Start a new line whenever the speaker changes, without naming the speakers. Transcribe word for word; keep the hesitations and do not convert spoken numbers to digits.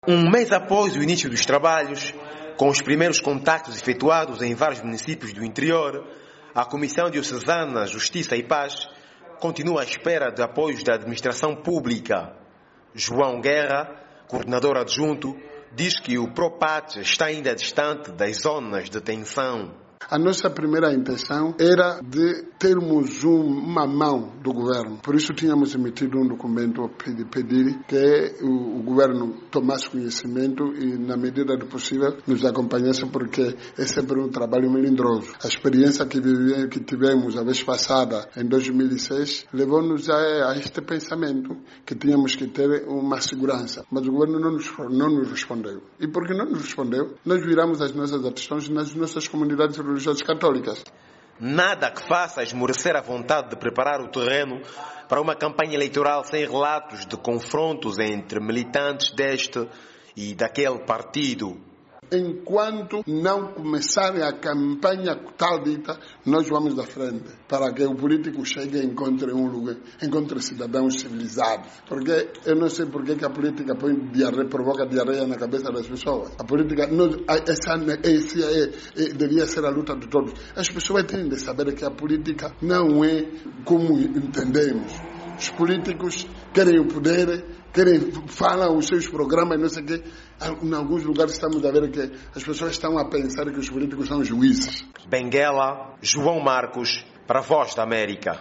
Um mês após o início dos trabalhos, com os primeiros contactos efetuados em vários municípios do interior, a Comissão Diocesana Justiça e Paz continua à espera de apoios da administração pública. João Guerra, coordenador adjunto, diz que o PROPAT está ainda distante das zonas de tensão.
A nossa primeira intenção era de termos um, uma mão do governo. Por isso tínhamos emitido um documento a pedir, pedir que o, o governo tomasse conhecimento e, na medida do possível, nos acompanhasse, porque é sempre um trabalho melindroso. A experiência que, vive, que tivemos a vez passada, em dois mil e seis, levou-nos a, a este pensamento que tínhamos que ter uma segurança. Mas o governo não nos, não nos respondeu. E porque não nos respondeu, nós viramos as nossas atenções nas nossas comunidades religiosas católicas.
Nada que faça esmorecer a vontade de preparar o terreno para uma campanha eleitoral sem relatos de confrontos entre militantes deste e daquele partido.
Enquanto não começarem a campanha tal dita, nós vamos da frente, para que o político chegue e encontre um lugar, encontre cidadãos civilizados. Porque eu não sei por que a política põe diarreia, provoca diarreia na cabeça das pessoas. A política, não, essa, essa é, é, devia ser a luta de todos. As pessoas têm de saber que a política não é como entendemos. Os políticos querem o poder, querem, falam os seus programas, não sei o quê. Em alguns lugares estamos a ver que as pessoas estão a pensar que os políticos são juízes.
Benguela, João Marcos, para a Voz da América.